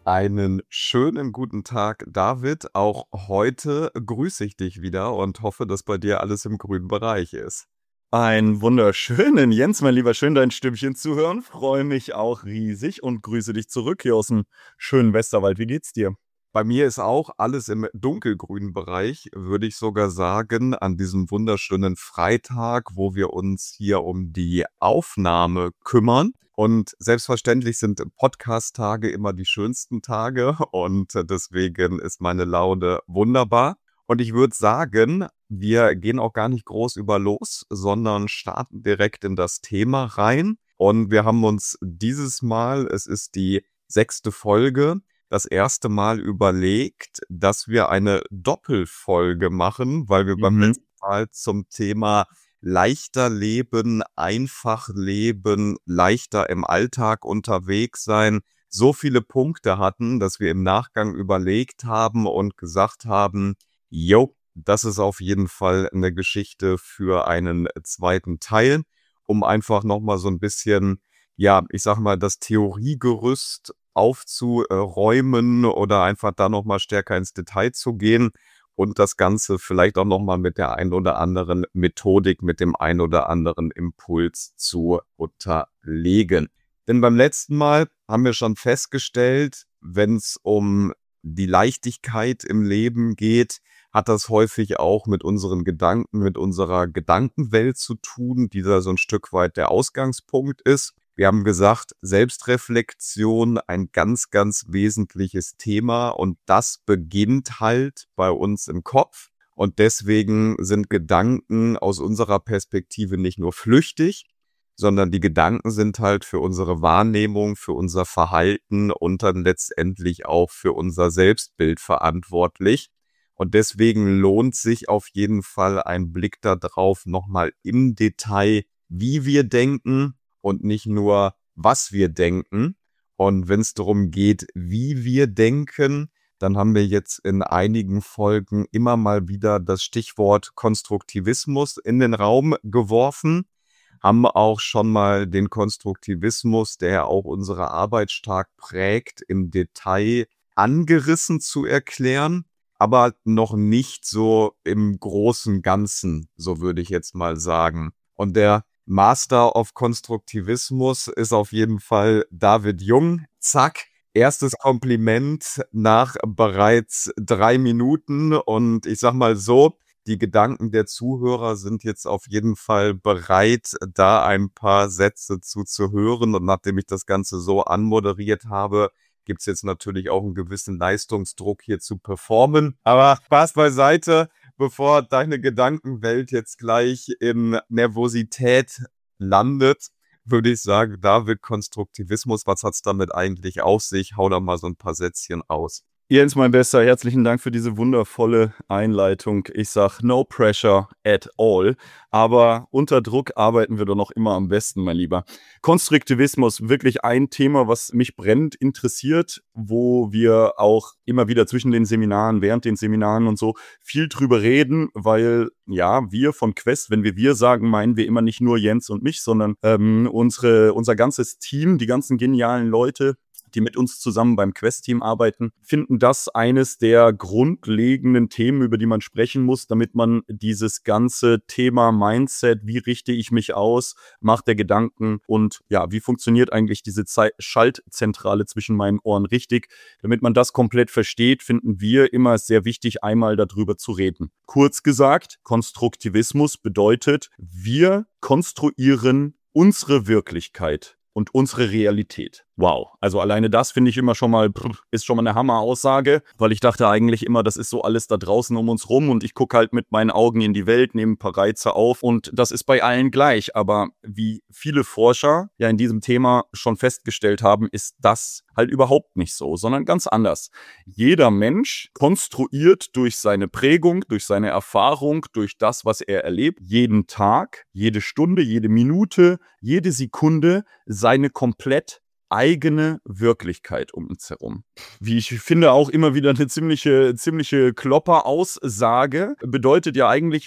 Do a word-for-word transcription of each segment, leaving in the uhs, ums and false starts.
Einen schönen guten Tag, David. Auch heute grüße ich dich wieder und hoffe, dass bei dir alles im grünen Bereich ist. Einen wunderschönen Jens, mein Lieber, schön dein Stimmchen zu hören. Freue mich auch riesig und grüße dich zurück hier aus dem schönen Westerwald. Wie geht's dir? Bei mir ist auch alles im dunkelgrünen Bereich, würde ich sogar sagen, an diesem wunderschönen Freitag, wo wir uns hier um die Aufnahme kümmern. Und selbstverständlich sind Podcast-Tage immer die schönsten Tage und deswegen ist meine Laune wunderbar. Und ich würde sagen, wir gehen auch gar nicht groß über los, sondern starten direkt in das Thema rein. Und wir haben uns dieses Mal, es ist die sechste Folge, das erste Mal überlegt, dass wir eine Doppelfolge machen, weil wir beim Mhm. letzten Mal zum Thema leichter leben, einfach leben, leichter im Alltag unterwegs sein, so viele Punkte hatten, dass wir im Nachgang überlegt haben und gesagt haben, jo, das ist auf jeden Fall eine Geschichte für einen zweiten Teil, um einfach nochmal so ein bisschen, ja, ich sag mal, das Theoriegerüst aufzuräumen oder einfach da nochmal stärker ins Detail zu gehen und das Ganze vielleicht auch nochmal mit der ein oder anderen Methodik, mit dem ein oder anderen Impuls zu unterlegen. Denn beim letzten Mal haben wir schon festgestellt, wenn es um die Leichtigkeit im Leben geht, hat das häufig auch mit unseren Gedanken, mit unserer Gedankenwelt zu tun, die da so ein Stück weit der Ausgangspunkt ist. Wir haben gesagt, Selbstreflexion ein ganz, ganz wesentliches Thema und das beginnt halt bei uns im Kopf. Und deswegen sind Gedanken aus unserer Perspektive nicht nur flüchtig, sondern die Gedanken sind halt für unsere Wahrnehmung, für unser Verhalten und dann letztendlich auch für unser Selbstbild verantwortlich. Und deswegen lohnt sich auf jeden Fall ein Blick darauf, nochmal im Detail, wie wir denken und nicht nur, was wir denken. Und wenn es darum geht, wie wir denken, dann haben wir jetzt in einigen Folgen immer mal wieder das Stichwort Konstruktivismus in den Raum geworfen, haben auch schon mal den Konstruktivismus, der auch unsere Arbeit stark prägt, im Detail angerissen zu erklären, aber noch nicht so im großen Ganzen, so würde ich jetzt mal sagen. Und der Master of Konstruktivismus ist auf jeden Fall David Jung. Zack, erstes Kompliment nach bereits drei Minuten. Und ich sag mal so, die Gedanken der Zuhörer sind jetzt auf jeden Fall bereit, da ein paar Sätze zu, zu hören. Und nachdem ich das Ganze so anmoderiert habe, gibt es jetzt natürlich auch einen gewissen Leistungsdruck hier zu performen. Aber Spaß beiseite, bevor deine Gedankenwelt jetzt gleich in Nervosität landet, würde ich sagen, David, Konstruktivismus, was hat's damit eigentlich auf sich? Hau da mal so ein paar Sätzchen aus. Jens, mein Bester, herzlichen Dank für diese wundervolle Einleitung. Ich sag no pressure at all, aber unter Druck arbeiten wir doch noch immer am besten, mein Lieber. Konstruktivismus, wirklich ein Thema, was mich brennend interessiert, wo wir auch immer wieder zwischen den Seminaren, während den Seminaren und so viel drüber reden, weil ja, wir von Quest, wenn wir wir sagen, meinen wir immer nicht nur Jens und mich, sondern ähm, unsere, unser ganzes Team, die ganzen genialen Leute, die mit uns zusammen beim Quest-Team arbeiten, finden das eines der grundlegenden Themen, über die man sprechen muss, damit man dieses ganze Thema Mindset, wie richte ich mich aus, Macht der Gedanken und ja, wie funktioniert eigentlich diese Zei- Schaltzentrale zwischen meinen Ohren richtig, damit man das komplett versteht, finden wir immer sehr wichtig, einmal darüber zu reden. Kurz gesagt, Konstruktivismus bedeutet, wir konstruieren unsere Wirklichkeit und unsere Realität. Wow, also alleine das finde ich immer schon mal, pff, ist schon mal eine Hammer-Aussage, weil ich dachte eigentlich immer, das ist so alles da draußen um uns rum und ich gucke halt mit meinen Augen in die Welt, nehme ein paar Reize auf und das ist bei allen gleich. Aber wie viele Forscher ja in diesem Thema schon festgestellt haben, ist das halt überhaupt nicht so, sondern ganz anders. Jeder Mensch konstruiert durch seine Prägung, durch seine Erfahrung, durch das, was er erlebt, jeden Tag, jede Stunde, jede Minute, jede Sekunde seine komplett eigene Wirklichkeit um uns herum. Wie ich finde, auch immer wieder eine ziemliche, ziemliche Klopper-Aussage, bedeutet ja eigentlich nur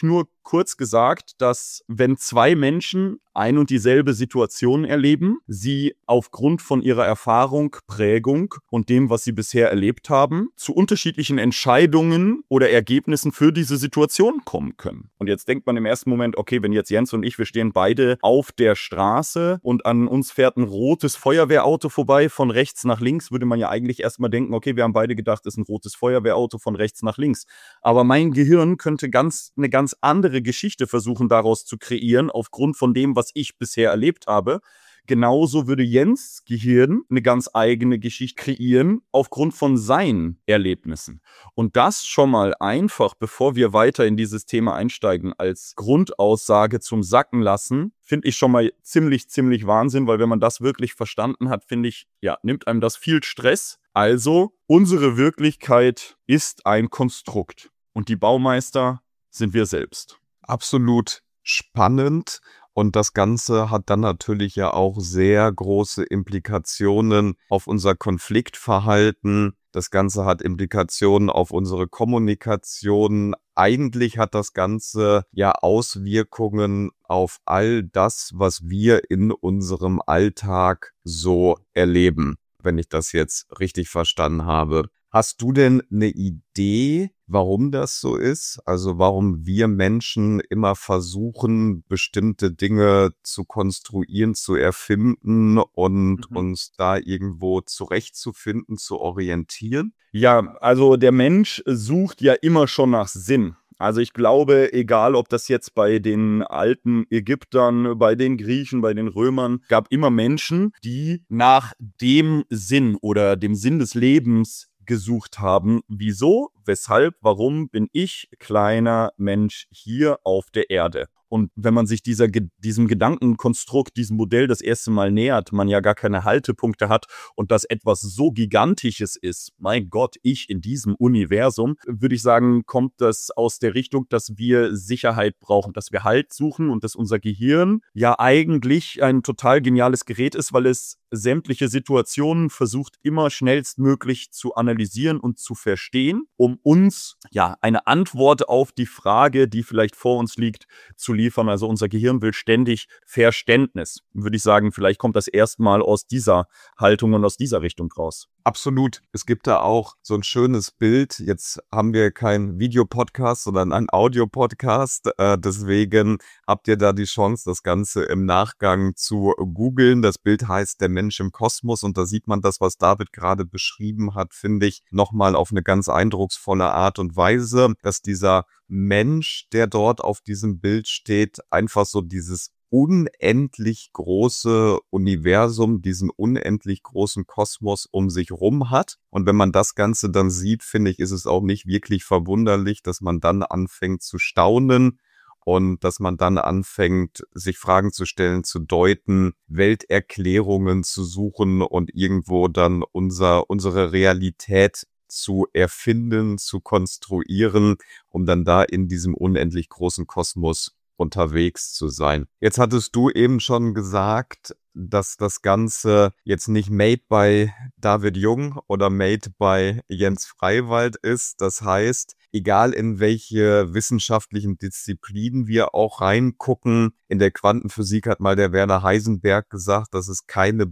kurz gesagt, dass wenn zwei Menschen ein und dieselbe Situation erleben, sie aufgrund von ihrer Erfahrung, Prägung und dem, was sie bisher erlebt haben, zu unterschiedlichen Entscheidungen oder Ergebnissen für diese Situation kommen können. Und jetzt denkt man im ersten Moment, okay, wenn jetzt Jens und ich, wir stehen beide auf der Straße und an uns fährt ein rotes Feuerwehrauto vorbei von rechts nach links, würde man ja eigentlich erstmal denken, okay, wir haben beide gedacht, es ist ein rotes Feuerwehrauto von rechts nach links. Aber mein Gehirn könnte ganz eine ganz andere Geschichte versuchen, daraus zu kreieren, aufgrund von dem, was ich bisher erlebt habe. Genauso würde Jens Gehirn eine ganz eigene Geschichte kreieren, aufgrund von seinen Erlebnissen. Und das schon mal einfach, bevor wir weiter in dieses Thema einsteigen, als Grundaussage zum Sacken lassen, finde ich schon mal ziemlich, ziemlich Wahnsinn, weil wenn man das wirklich verstanden hat, finde ich, ja, nimmt einem das viel Stress. Also, unsere Wirklichkeit ist ein Konstrukt und die Baumeister sind wir selbst. Absolut spannend. Und das Ganze hat dann natürlich ja auch sehr große Implikationen auf unser Konfliktverhalten. Das Ganze hat Implikationen auf unsere Kommunikation. Eigentlich hat das Ganze ja Auswirkungen auf all das, was wir in unserem Alltag so erleben, wenn ich das jetzt richtig verstanden habe. Hast du denn eine Idee, warum das so ist? Also warum wir Menschen immer versuchen, bestimmte Dinge zu konstruieren, zu erfinden und Mhm. uns da irgendwo zurechtzufinden, zu orientieren? Ja, also der Mensch sucht ja immer schon nach Sinn. Also ich glaube, egal ob das jetzt bei den alten Ägyptern, bei den Griechen, bei den Römern, gab immer Menschen, die nach dem Sinn oder dem Sinn des Lebens gesucht haben. Wieso? Weshalb? Warum bin ich, kleiner Mensch, hier auf der Erde? Und wenn man sich dieser, diesem Gedankenkonstrukt, diesem Modell das erste Mal nähert, man ja gar keine Haltepunkte hat und das etwas so Gigantisches ist, mein Gott, ich in diesem Universum, würde ich sagen, kommt das aus der Richtung, dass wir Sicherheit brauchen, dass wir Halt suchen und dass unser Gehirn ja eigentlich ein total geniales Gerät ist, weil es sämtliche Situationen versucht immer schnellstmöglich zu analysieren und zu verstehen, um uns ja eine Antwort auf die Frage, die vielleicht vor uns liegt, zu liefern. Also unser Gehirn will ständig Verständnis. Würde ich sagen, vielleicht kommt das erstmal aus dieser Haltung und aus dieser Richtung raus. Absolut. Es gibt da auch so ein schönes Bild. Jetzt haben wir keinen Videopodcast, sondern einen Audiopodcast. Äh, deswegen habt ihr da die Chance, das Ganze im Nachgang zu googeln. Das Bild heißt Der Mensch im Kosmos und da sieht man das, was David gerade beschrieben hat, finde ich, nochmal auf eine ganz eindrucksvolle Art und Weise, dass dieser Mensch, der dort auf diesem Bild steht, einfach so dieses unendlich große Universum, diesen unendlich großen Kosmos um sich rum hat. Und wenn man das Ganze dann sieht, finde ich, ist es auch nicht wirklich verwunderlich, dass man dann anfängt zu staunen und dass man dann anfängt, sich Fragen zu stellen, zu deuten, Welterklärungen zu suchen und irgendwo dann unser, unsere Realität zu erfinden, zu konstruieren, um dann da in diesem unendlich großen Kosmos unterwegs zu sein. Jetzt hattest du eben schon gesagt, dass das Ganze jetzt nicht made by David Jung oder made by Jens Freiwald ist. Das heißt, egal in welche wissenschaftlichen Disziplinen wir auch reingucken, in der Quantenphysik hat mal der Werner Heisenberg gesagt, dass es keine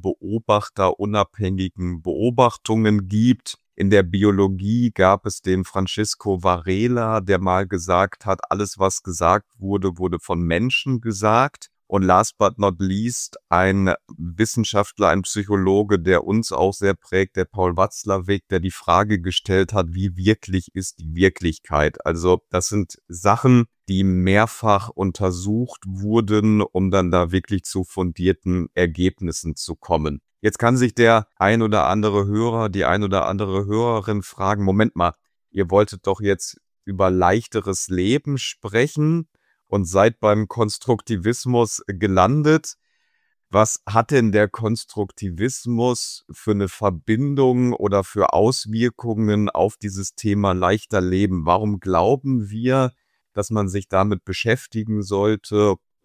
beobachterunabhängigen Beobachtungen gibt. In der Biologie gab es den Francisco Varela, der mal gesagt hat, alles, was gesagt wurde, wurde von Menschen gesagt. Und last but not least, ein Wissenschaftler, ein Psychologe, der uns auch sehr prägt, der Paul Watzlawick, der die Frage gestellt hat, wie wirklich ist die Wirklichkeit? Also das sind Sachen, die mehrfach untersucht wurden, um dann da wirklich zu fundierten Ergebnissen zu kommen. Jetzt kann sich der ein oder andere Hörer, die ein oder andere Hörerin fragen, Moment mal, ihr wolltet doch jetzt über leichteres Leben sprechen und seid beim Konstruktivismus gelandet. Was hat denn der Konstruktivismus für eine Verbindung oder für Auswirkungen auf dieses Thema leichter Leben? Warum glauben wir, dass man sich damit beschäftigen sollte,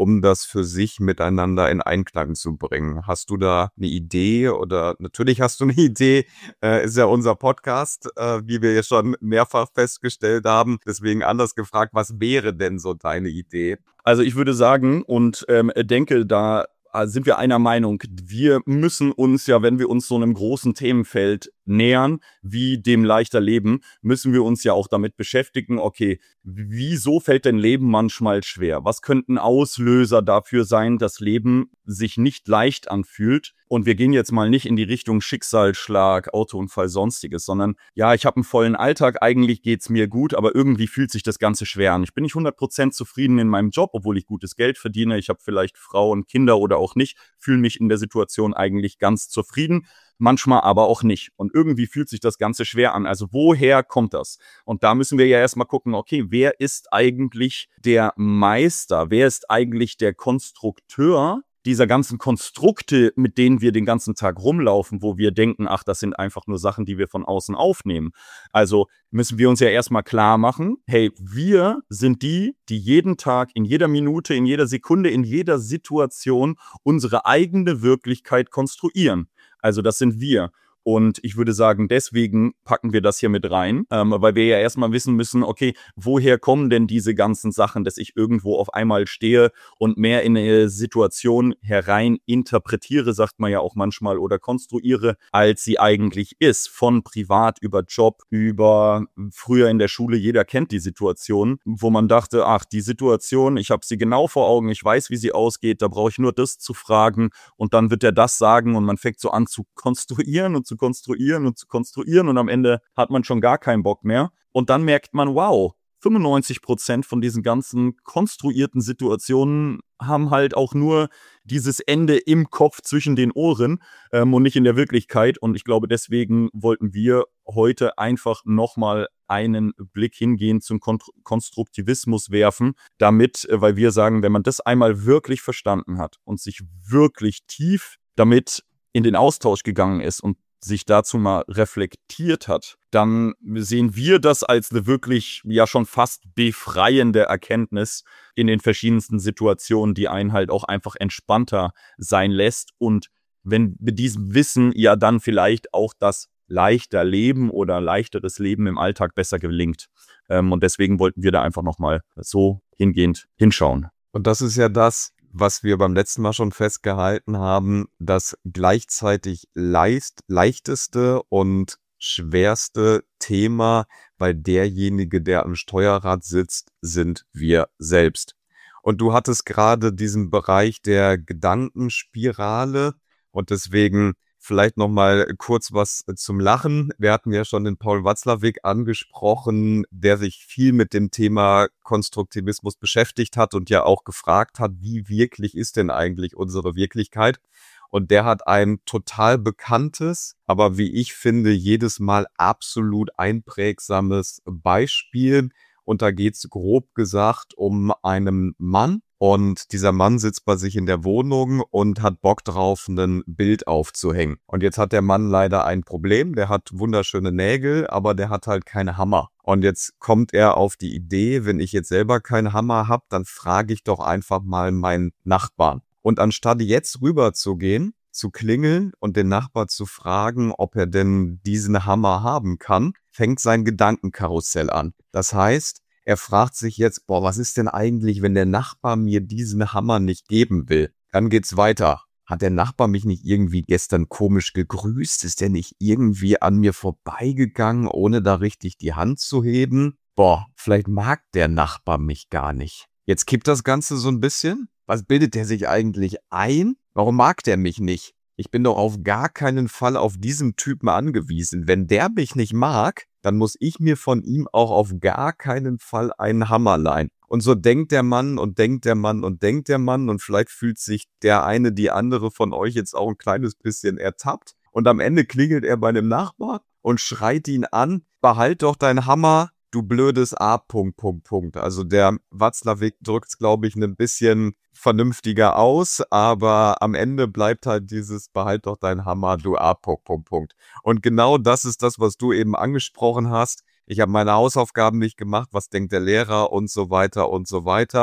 um das für sich miteinander in Einklang zu bringen? Hast du da eine Idee oder natürlich hast du eine Idee, äh, ist ja unser Podcast, äh, wie wir ja schon mehrfach festgestellt haben. Deswegen anders gefragt, was wäre denn so deine Idee? Also ich würde sagen und ähm, denke, da äh, sind wir einer Meinung, wir müssen uns ja, wenn wir uns so einem großen Themenfeld nähern, wie dem leichter Leben, müssen wir uns ja auch damit beschäftigen, okay, wieso fällt denn Leben manchmal schwer? Was könnten Auslöser dafür sein, dass Leben sich nicht leicht anfühlt? Und wir gehen jetzt mal nicht in die Richtung Schicksalsschlag, Autounfall, sonstiges, sondern ja, ich habe einen vollen Alltag, eigentlich geht's mir gut, aber irgendwie fühlt sich das Ganze schwer an. Ich bin nicht hundert Prozent zufrieden in meinem Job, obwohl ich gutes Geld verdiene. Ich habe vielleicht Frau und Kinder oder auch nicht, fühle mich in der Situation eigentlich ganz zufrieden. Manchmal aber auch nicht. Und irgendwie fühlt sich das Ganze schwer an. Also woher kommt das? Und da müssen wir ja erstmal gucken, okay, wer ist eigentlich der Meister? Wer ist eigentlich der Konstrukteur dieser ganzen Konstrukte, mit denen wir den ganzen Tag rumlaufen, wo wir denken, ach, das sind einfach nur Sachen, die wir von außen aufnehmen. Also müssen wir uns ja erstmal klar machen, hey, wir sind die, die jeden Tag, in jeder Minute, in jeder Sekunde, in jeder Situation unsere eigene Wirklichkeit konstruieren. Also das sind wir. Und ich würde sagen, deswegen packen wir das hier mit rein, ähm, weil wir ja erstmal wissen müssen, okay, woher kommen denn diese ganzen Sachen, dass ich irgendwo auf einmal stehe und mehr in eine Situation herein interpretiere, sagt man ja auch manchmal, oder konstruiere, als sie eigentlich ist. Von privat über Job, über früher in der Schule, jeder kennt die Situation, wo man dachte, ach, die Situation, ich habe sie genau vor Augen, ich weiß, wie sie ausgeht, da brauche ich nur das zu fragen und dann wird er das sagen und man fängt so an zu konstruieren und zu konstruieren und zu konstruieren und am Ende hat man schon gar keinen Bock mehr. Und dann merkt man, wow, fünfundneunzig Prozent von diesen ganzen konstruierten Situationen haben halt auch nur dieses Ende im Kopf zwischen den Ohren ähm, und nicht in der Wirklichkeit. Und ich glaube, deswegen wollten wir heute einfach nochmal einen Blick hingehen zum Kon- Konstruktivismus werfen, damit, äh, weil wir sagen, wenn man das einmal wirklich verstanden hat und sich wirklich tief damit in den Austausch gegangen ist und sich dazu mal reflektiert hat, dann sehen wir das als eine wirklich ja schon fast befreiende Erkenntnis in den verschiedensten Situationen, die einen halt auch einfach entspannter sein lässt und wenn mit diesem Wissen ja dann vielleicht auch das leichter Leben oder leichteres Leben im Alltag besser gelingt. Ähm, und deswegen wollten wir da einfach nochmal so hingehend hinschauen. Und das ist ja das, was wir beim letzten Mal schon festgehalten haben, das gleichzeitig leicht, leichteste und schwerste Thema, weil derjenige, der am Steuerrad sitzt, sind wir selbst. Und du hattest gerade diesen Bereich der Gedankenspirale und deswegen vielleicht noch mal kurz was zum Lachen. Wir hatten ja schon den Paul Watzlawick angesprochen, der sich viel mit dem Thema Konstruktivismus beschäftigt hat und ja auch gefragt hat, wie wirklich ist denn eigentlich unsere Wirklichkeit? Und der hat ein total bekanntes, aber wie ich finde, jedes Mal absolut einprägsames Beispiel. Und da geht es grob gesagt um einen Mann. Und dieser Mann sitzt bei sich in der Wohnung und hat Bock drauf, ein Bild aufzuhängen. Und jetzt hat der Mann leider ein Problem. Der hat wunderschöne Nägel, aber der hat halt keinen Hammer. Und jetzt kommt er auf die Idee, wenn ich jetzt selber keinen Hammer habe, dann frage ich doch einfach mal meinen Nachbarn. Und anstatt jetzt rüber zu gehen, zu klingeln und den Nachbar zu fragen, ob er denn diesen Hammer haben kann, fängt sein Gedankenkarussell an. Das heißt, er fragt sich jetzt, boah, was ist denn eigentlich, wenn der Nachbar mir diesen Hammer nicht geben will? Dann geht's weiter. Hat der Nachbar mich nicht irgendwie gestern komisch gegrüßt? Ist der nicht irgendwie an mir vorbeigegangen, ohne da richtig die Hand zu heben? Boah, vielleicht mag der Nachbar mich gar nicht. Jetzt kippt das Ganze so ein bisschen. Was bildet der sich eigentlich ein? Warum mag der mich nicht? Ich bin doch auf gar keinen Fall auf diesen Typen angewiesen. Wenn der mich nicht mag, dann muss ich mir von ihm auch auf gar keinen Fall einen Hammer leihen. Und so denkt der Mann und denkt der Mann und denkt der Mann und vielleicht fühlt sich der eine, die andere von euch jetzt auch ein kleines bisschen ertappt. Und am Ende klingelt er bei einem Nachbar und schreit ihn an, behalt doch deinen Hammer, du blödes A, Punkt, Punkt, Punkt. Also der Watzlawick drückt es, glaube ich, ein bisschen vernünftiger aus, aber am Ende bleibt halt dieses behalt doch deinen Hammer, du A, Punkt, Punkt, Punkt. Und genau das ist das, was du eben angesprochen hast. Ich habe meine Hausaufgaben nicht gemacht, was denkt der Lehrer und so weiter und so weiter.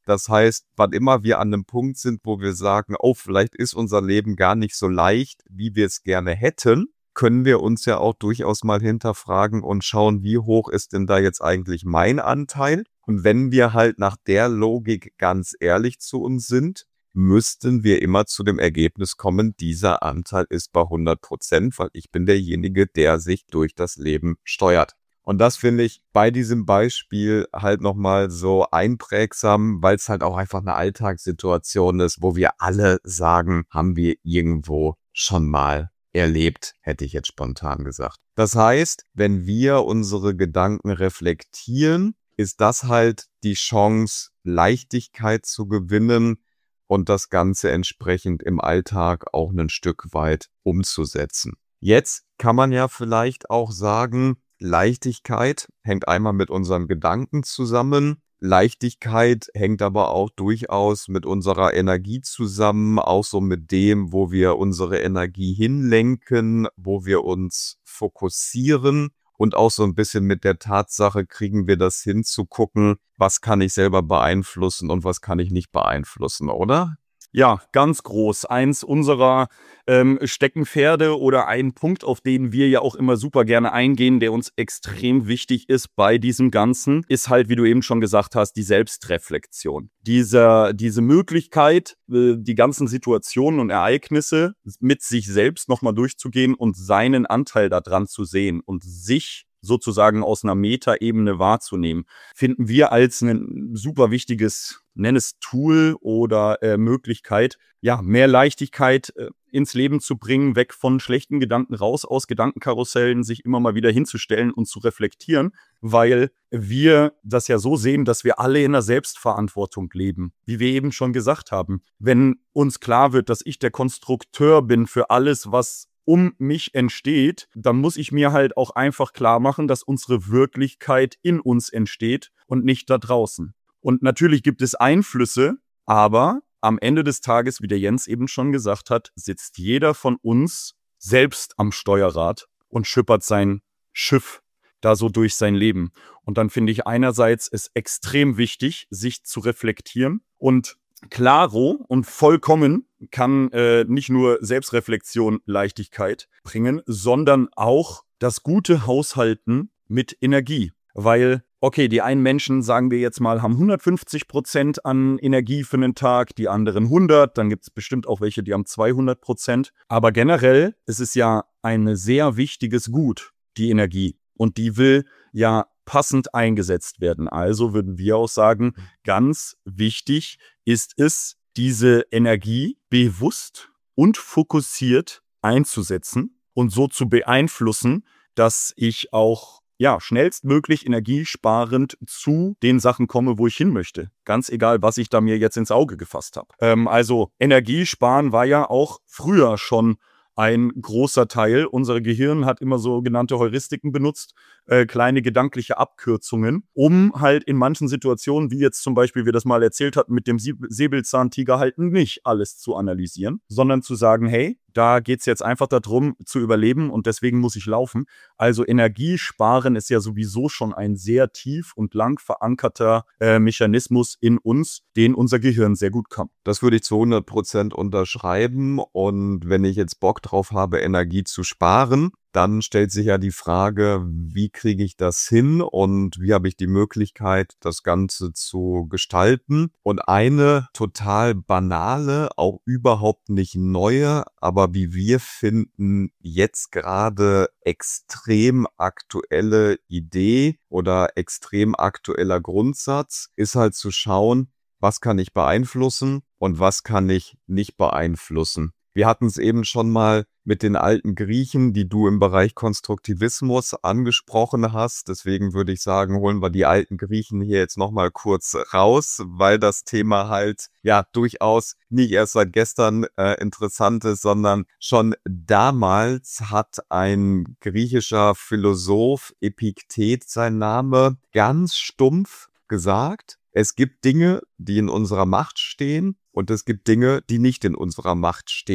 Das heißt, wann immer wir an einem Punkt sind, wo wir sagen, oh, vielleicht ist unser Leben gar nicht so leicht, wie wir es gerne hätten, können wir uns ja auch durchaus mal hinterfragen und schauen, wie hoch ist denn da jetzt eigentlich mein Anteil? Und wenn wir halt nach der Logik ganz ehrlich zu uns sind, müssten wir immer zu dem Ergebnis kommen, dieser Anteil ist bei hundert Prozent, weil ich bin derjenige, der sich durch das Leben steuert. Und das finde ich bei diesem Beispiel halt nochmal so einprägsam, weil es halt auch einfach eine Alltagssituation ist, wo wir alle sagen, haben wir irgendwo schon mal erlebt, hätte ich jetzt spontan gesagt. Das heißt, wenn wir unsere Gedanken reflektieren, ist das halt die Chance, Leichtigkeit zu gewinnen und das Ganze entsprechend im Alltag auch ein Stück weit umzusetzen. Jetzt kann man ja vielleicht auch sagen, Leichtigkeit hängt einmal mit unseren Gedanken zusammen. Leichtigkeit hängt aber auch durchaus mit unserer Energie zusammen, auch so mit dem, wo wir unsere Energie hinlenken, wo wir uns fokussieren und auch so ein bisschen mit der Tatsache, kriegen wir das hin zu gucken, was kann ich selber beeinflussen und was kann ich nicht beeinflussen, oder? Ja, ganz groß. Eins unserer ähm, Steckenpferde oder ein Punkt, auf den wir ja auch immer super gerne eingehen, der uns extrem wichtig ist bei diesem Ganzen, ist halt, wie du eben schon gesagt hast, die Selbstreflexion. Diese, diese Möglichkeit, äh, die ganzen Situationen und Ereignisse mit sich selbst nochmal durchzugehen und seinen Anteil daran zu sehen und sich sozusagen aus einer Metaebene wahrzunehmen, finden wir als ein super wichtiges, nenn es Tool oder äh, Möglichkeit, ja, mehr Leichtigkeit äh, ins Leben zu bringen, weg von schlechten Gedanken raus, aus Gedankenkarussellen, sich immer mal wieder hinzustellen und zu reflektieren, weil wir das ja so sehen, dass wir alle in der Selbstverantwortung leben, wie wir eben schon gesagt haben. Wenn uns klar wird, dass ich der Konstrukteur bin für alles, was um mich entsteht, dann muss ich mir halt auch einfach klar machen, dass unsere Wirklichkeit in uns entsteht und nicht da draußen. Und natürlich gibt es Einflüsse, aber am Ende des Tages, wie der Jens eben schon gesagt hat, sitzt jeder von uns selbst am Steuerrad und schippert sein Schiff da so durch sein Leben. Und dann finde ich einerseits es extrem wichtig, sich zu reflektieren und klaro und vollkommen kann äh, nicht nur Selbstreflexion Leichtigkeit bringen, sondern auch das gute Haushalten mit Energie. Weil, okay, die einen Menschen, sagen wir jetzt mal, haben hundertfünfzig Prozent an Energie für einen Tag, die anderen hundert, dann gibt es bestimmt auch welche, die haben zweihundert Prozent. Aber generell ist es ja ein sehr wichtiges Gut, die Energie. Und die will ja passend eingesetzt werden. Also würden wir auch sagen, ganz wichtig ist es, diese Energie bewusst und fokussiert einzusetzen und so zu beeinflussen, dass ich auch ja schnellstmöglich energiesparend zu den Sachen komme, wo ich hin möchte. Ganz egal, was ich da mir jetzt ins Auge gefasst habe. Ähm, also Energiesparen war ja auch früher schon ein großer Teil. Unser Gehirn hat immer sogenannte Heuristiken benutzt, äh, kleine gedankliche Abkürzungen, um halt in manchen Situationen, wie jetzt zum Beispiel wir das mal erzählt hatten, mit dem Säbelzahntiger halt nicht alles zu analysieren, sondern zu sagen, hey, da geht es jetzt einfach darum, zu überleben und deswegen muss ich laufen. Also Energiesparen ist ja sowieso schon ein sehr tief und lang verankerter äh, Mechanismus in uns, den unser Gehirn sehr gut kann. Das würde ich zu hundert Prozent unterschreiben. Und wenn ich jetzt Bock drauf habe, Energie zu sparen, dann stellt sich ja die Frage, wie kriege ich das hin und wie habe ich die Möglichkeit, das Ganze zu gestalten. Und eine total banale, auch überhaupt nicht neue, aber wie wir finden, jetzt gerade extrem aktuelle Idee oder extrem aktueller Grundsatz ist halt zu schauen, was kann ich beeinflussen und was kann ich nicht beeinflussen. Wir hatten es eben schon mal mit den alten Griechen, die du im Bereich Konstruktivismus angesprochen hast. Deswegen würde ich sagen, holen wir die alten Griechen hier jetzt nochmal kurz raus, weil das Thema halt ja durchaus nicht erst seit gestern äh, interessant ist, sondern schon damals hat ein griechischer Philosoph, Epiktet sein Name, ganz stumpf gesagt, es gibt Dinge, die in unserer Macht stehen und es gibt Dinge, die nicht in unserer Macht stehen.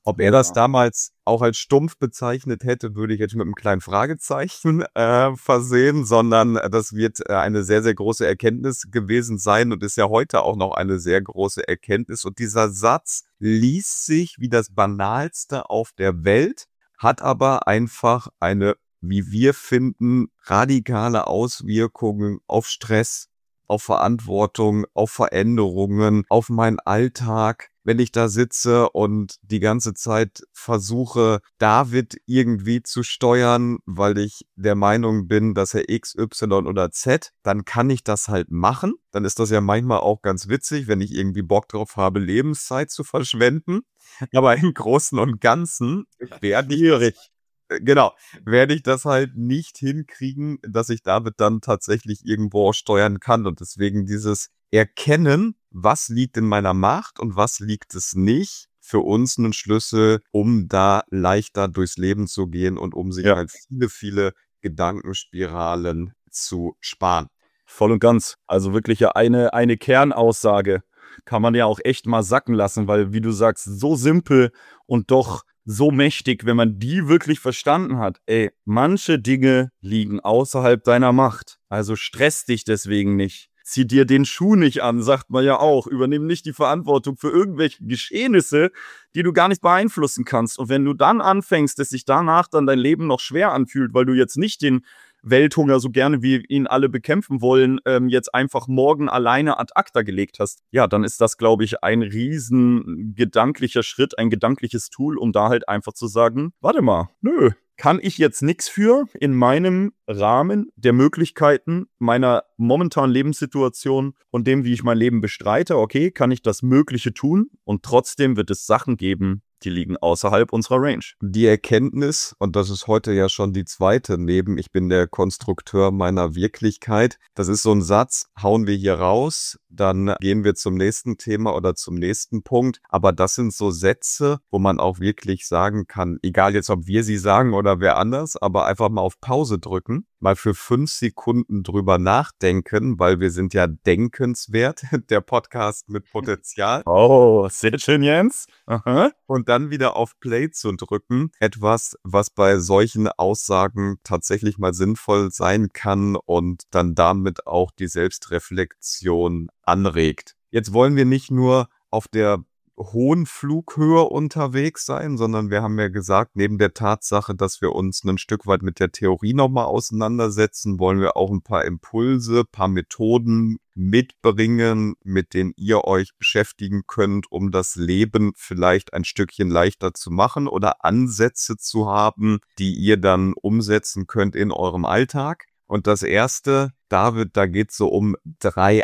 Ob Oh er das ja. damals auch als stumpf bezeichnet hätte, würde ich jetzt mit einem kleinen Fragezeichen äh, versehen, sondern das wird äh, eine sehr, sehr große Erkenntnis gewesen sein und ist ja heute auch noch eine sehr große Erkenntnis. Und dieser Satz liest sich wie das Banalste auf der Welt, hat aber einfach eine, wie wir finden, radikale Auswirkungen auf Stress, auf Verantwortung, auf Veränderungen, auf meinen Alltag. Wenn ich da sitze und die ganze Zeit versuche, David irgendwie zu steuern, weil ich der Meinung bin, dass er X, Y oder Z, dann kann ich das halt machen. Dann ist das ja manchmal auch ganz witzig, wenn ich irgendwie Bock drauf habe, Lebenszeit zu verschwenden. Aber im Großen und Ganzen werde ich das Schwierig. äh, genau, werde ich das halt nicht hinkriegen, dass ich damit dann tatsächlich irgendwo auch steuern kann. Und deswegen dieses Erkennen, was liegt in meiner Macht und was liegt es nicht, für uns ein Schlüssel, um da leichter durchs Leben zu gehen und um sich Ja. halt viele, viele Gedankenspiralen zu sparen. Voll und ganz. Also wirklich ja eine, eine Kernaussage kann man ja auch echt mal sacken lassen, weil, wie du sagst, so simpel und doch so mächtig, wenn man die wirklich verstanden hat. Ey, manche Dinge liegen außerhalb deiner Macht. Also stress dich deswegen nicht. Zieh dir den Schuh nicht an, sagt man ja auch. Übernimm nicht die Verantwortung für irgendwelche Geschehnisse, die du gar nicht beeinflussen kannst. Und wenn du dann anfängst, dass sich danach dann dein Leben noch schwer anfühlt, weil du jetzt nicht den Welthunger, so gerne wir ihn alle bekämpfen wollen, ähm, jetzt einfach morgen alleine ad acta gelegt hast, ja, dann ist das, glaube ich, ein riesen gedanklicher Schritt, ein gedankliches Tool, um da halt einfach zu sagen, warte mal, nö, kann ich jetzt nichts für in meinem Rahmen der Möglichkeiten meiner momentanen Lebenssituation und dem, wie ich mein Leben bestreite, okay, kann ich das Mögliche tun und trotzdem wird es Sachen geben, die liegen außerhalb unserer Range. Die Erkenntnis, und das ist heute ja schon die zweite, neben ich bin der Konstrukteur meiner Wirklichkeit, das ist so ein Satz, hauen wir hier raus, dann gehen wir zum nächsten Thema oder zum nächsten Punkt. Aber das sind so Sätze, wo man auch wirklich sagen kann, egal jetzt, ob wir sie sagen oder wer anders, aber einfach mal auf Pause drücken, mal für fünf Sekunden drüber nachdenken, weil wir sind ja denkenswert, der Podcast mit Potenzial. Oh, sehr schön, Jens. Aha. Und dann wieder auf Play zu drücken. Etwas, was bei solchen Aussagen tatsächlich mal sinnvoll sein kann und dann damit auch die Selbstreflexion anregt. Jetzt wollen wir nicht nur auf der hohen Flughöhe unterwegs sein, sondern wir haben ja gesagt, neben der Tatsache, dass wir uns ein Stück weit mit der Theorie nochmal auseinandersetzen, wollen wir auch ein paar Impulse, paar Methoden mitbringen, mit denen ihr euch beschäftigen könnt, um das Leben vielleicht ein Stückchen leichter zu machen oder Ansätze zu haben, die ihr dann umsetzen könnt in eurem Alltag. Und das erste, David, da geht es so um drei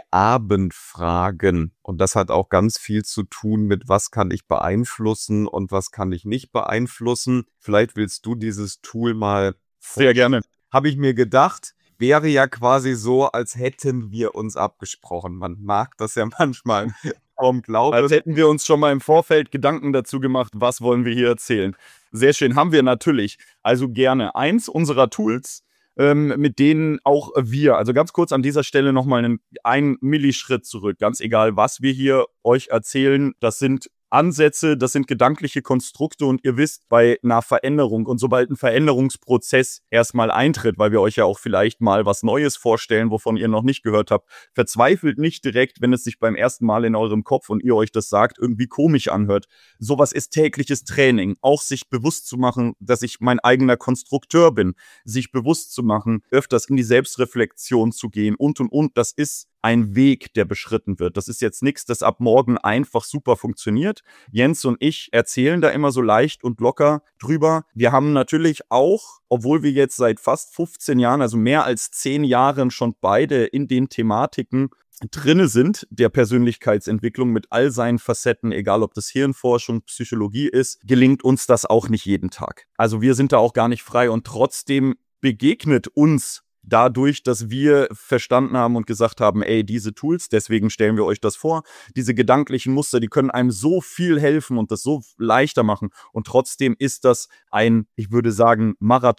Abendfragen. Und das hat auch ganz viel zu tun mit, was kann ich beeinflussen und was kann ich nicht beeinflussen. Vielleicht willst du dieses Tool mal. Sehr gerne. Habe ich mir gedacht, wäre ja quasi so, als hätten wir uns abgesprochen. Man mag das ja manchmal kaum glauben. Als hätten wir uns schon mal im Vorfeld Gedanken dazu gemacht, was wollen wir hier erzählen. Sehr schön, haben wir natürlich. Also gerne eins unserer Tools, ähm, mit denen auch wir, also ganz kurz an dieser Stelle nochmal einen, einen Millischritt zurück, ganz egal, was wir hier euch erzählen, das sind Ansätze, das sind gedankliche Konstrukte und ihr wisst, bei einer Veränderung und sobald ein Veränderungsprozess erstmal eintritt, weil wir euch ja auch vielleicht mal was Neues vorstellen, wovon ihr noch nicht gehört habt, verzweifelt nicht direkt, wenn es sich beim ersten Mal in eurem Kopf und ihr euch das sagt, irgendwie komisch anhört. Sowas ist tägliches Training, auch sich bewusst zu machen, dass ich mein eigener Konstrukteur bin, sich bewusst zu machen, öfters in die Selbstreflexion zu gehen und und und, das ist ein Weg, der beschritten wird. Das ist jetzt nichts, das ab morgen einfach super funktioniert. Jens und ich erzählen da immer so leicht und locker drüber. Wir haben natürlich auch, obwohl wir jetzt seit fast fünfzehn Jahren, also mehr als zehn Jahren schon beide in den Thematiken drinne sind, der Persönlichkeitsentwicklung mit all seinen Facetten, egal ob das Hirnforschung, Psychologie ist, gelingt uns das auch nicht jeden Tag. Also wir sind da auch gar nicht frei und trotzdem begegnet uns dadurch, dass wir verstanden haben und gesagt haben, ey, diese Tools, deswegen stellen wir euch das vor, diese gedanklichen Muster, die können einem so viel helfen und das so leichter machen. Und trotzdem ist das ein, ich würde sagen, Marathon.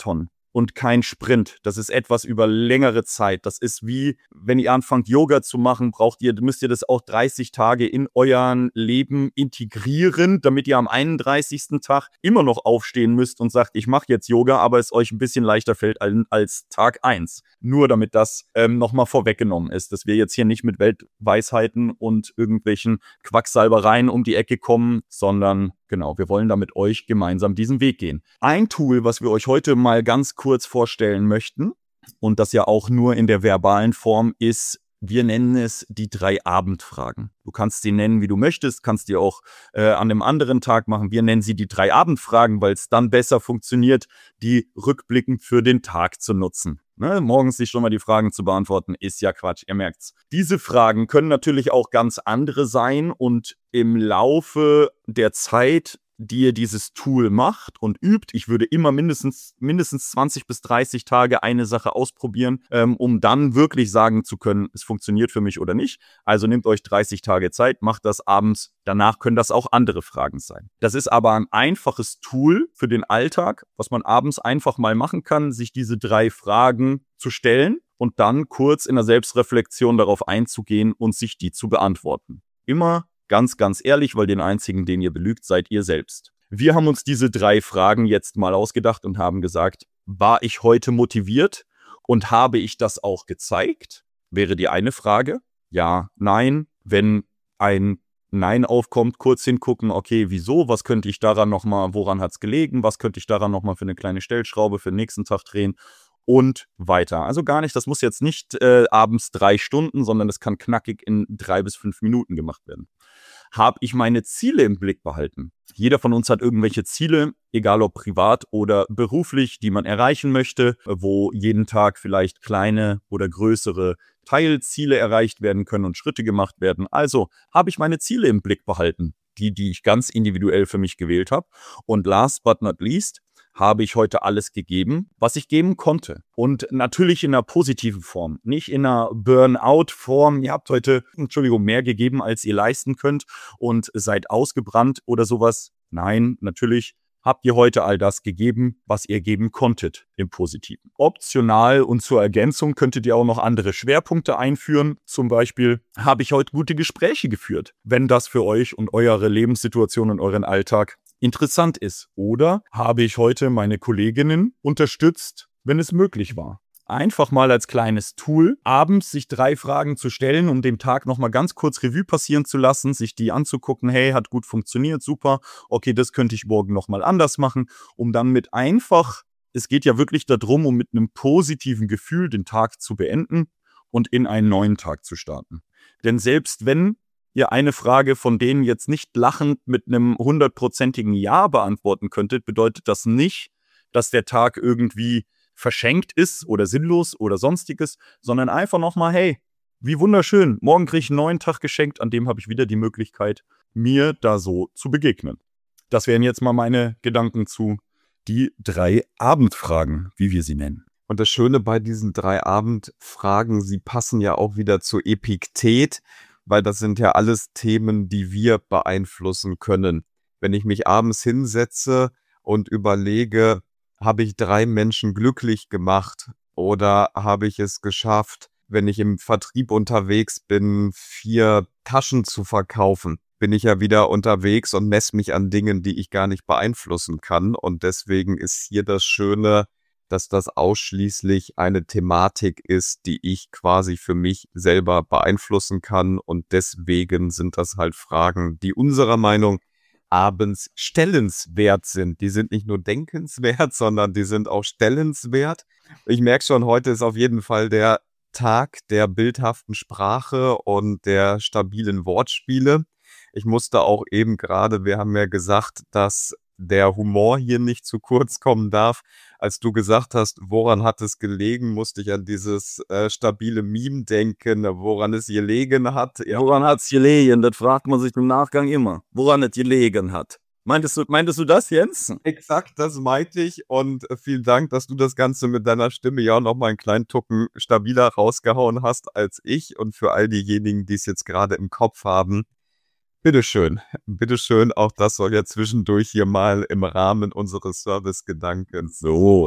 und kein Sprint. Das ist etwas über längere Zeit. Das ist wie, wenn ihr anfangt, Yoga zu machen, braucht ihr, müsst ihr das auch dreißig Tage in euren Leben integrieren, damit ihr am einunddreißigsten Tag immer noch aufstehen müsst und sagt, ich mache jetzt Yoga, aber es euch ein bisschen leichter fällt als, als Tag eins. Nur damit das ähm, nochmal vorweggenommen ist, dass wir jetzt hier nicht mit Weltweisheiten und irgendwelchen Quacksalbereien um die Ecke kommen, sondern genau, wir wollen da mit euch gemeinsam diesen Weg gehen. Ein Tool, was wir euch heute mal ganz kurz vorstellen möchten und das ja auch nur in der verbalen Form ist, wir nennen es die drei Abendfragen. Du kannst sie nennen, wie du möchtest, kannst die auch äh, an einem anderen Tag machen. Wir nennen sie die drei Abendfragen, weil es dann besser funktioniert, die rückblickend für den Tag zu nutzen. Ne? Morgens sich schon mal die Fragen zu beantworten, ist ja Quatsch, ihr merkt's. Diese Fragen können natürlich auch ganz andere sein und im Laufe der Zeit, die ihr dieses Tool macht und übt, ich würde immer mindestens, mindestens zwanzig bis dreißig Tage eine Sache ausprobieren, ähm, um dann wirklich sagen zu können, es funktioniert für mich oder nicht. Also nehmt euch dreißig Tage Zeit, macht das abends. Danach können das auch andere Fragen sein. Das ist aber ein einfaches Tool für den Alltag, was man abends einfach mal machen kann, sich diese drei Fragen zu stellen und dann kurz in der Selbstreflexion darauf einzugehen und sich die zu beantworten. Immer ganz, ganz ehrlich, weil den einzigen, den ihr belügt, seid ihr selbst. Wir haben uns diese drei Fragen jetzt mal ausgedacht und haben gesagt, war ich heute motiviert und habe ich das auch gezeigt? Wäre die eine Frage. Ja, nein. Wenn ein Nein aufkommt, kurz hingucken, okay, wieso? Was könnte ich daran nochmal, woran hat es gelegen? Was könnte ich daran nochmal für eine kleine Stellschraube für den nächsten Tag drehen? Und weiter. Also gar nicht, das muss jetzt nicht äh, abends drei Stunden, sondern das kann knackig in drei bis fünf Minuten gemacht werden. Habe ich meine Ziele im Blick behalten? Jeder von uns hat irgendwelche Ziele, egal ob privat oder beruflich, die man erreichen möchte, wo jeden Tag vielleicht kleine oder größere Teilziele erreicht werden können und Schritte gemacht werden. Also habe ich meine Ziele im Blick behalten, die, die ich ganz individuell für mich gewählt habe. Und last but not least, habe ich heute alles gegeben, was ich geben konnte. Und natürlich in einer positiven Form, nicht in einer Burnout-Form. Ihr habt heute, Entschuldigung, mehr gegeben, als ihr leisten könnt und seid ausgebrannt oder sowas. Nein, natürlich habt ihr heute all das gegeben, was ihr geben konntet im Positiven. Optional und zur Ergänzung könntet ihr auch noch andere Schwerpunkte einführen. Zum Beispiel habe ich heute gute Gespräche geführt, wenn das für euch und eure Lebenssituation und euren Alltag interessant ist. Oder habe ich heute meine Kolleginnen unterstützt, wenn es möglich war. Einfach mal als kleines Tool, abends sich drei Fragen zu stellen, um den Tag nochmal ganz kurz Revue passieren zu lassen, sich die anzugucken, hey, hat gut funktioniert, super, okay, das könnte ich morgen nochmal anders machen, um dann mit einfach, es geht ja wirklich darum, um mit einem positiven Gefühl den Tag zu beenden und in einen neuen Tag zu starten. Denn selbst wenn ihr eine Frage von denen jetzt nicht lachend mit einem hundertprozentigen Ja beantworten könntet, bedeutet das nicht, dass der Tag irgendwie verschenkt ist oder sinnlos oder sonstiges, sondern einfach nochmal, hey, wie wunderschön, morgen kriege ich einen neuen Tag geschenkt, an dem habe ich wieder die Möglichkeit, mir da so zu begegnen. Das wären jetzt mal meine Gedanken zu die drei Abendfragen, wie wir sie nennen. Und das Schöne bei diesen drei Abendfragen, sie passen ja auch wieder zu Epiktet, weil das sind ja alles Themen, die wir beeinflussen können. Wenn ich mich abends hinsetze und überlege, habe ich drei Menschen glücklich gemacht oder habe ich es geschafft, wenn ich im Vertrieb unterwegs bin, vier Taschen zu verkaufen, bin ich ja wieder unterwegs und messe mich an Dingen, die ich gar nicht beeinflussen kann. Und deswegen ist hier das Schöne, dass das ausschließlich eine Thematik ist, die ich quasi für mich selber beeinflussen kann. Und deswegen sind das halt Fragen, die unserer Meinung abends stellenswert sind. Die sind nicht nur denkenswert, sondern die sind auch stellenswert. Ich merke schon, heute ist auf jeden Fall der Tag der bildhaften Sprache und der stabilen Wortspiele. Ich musste auch eben gerade, wir haben ja gesagt, dass der Humor hier nicht zu kurz kommen darf. Als du gesagt hast, woran hat es gelegen, musste ich an dieses äh, stabile Meme denken, woran es gelegen hat. Ja. Woran hat es gelegen? Das fragt man sich im Nachgang immer. Woran es gelegen hat. Meintest du, meintest du das, Jens? Exakt, das meinte ich. Und äh, vielen Dank, dass du das Ganze mit deiner Stimme ja auch noch mal einen kleinen Tucken stabiler rausgehauen hast als ich. Und für all diejenigen, die es jetzt gerade im Kopf haben, bitteschön, bitteschön, auch das soll ja zwischendurch hier mal im Rahmen unseres Service-Gedankens. So,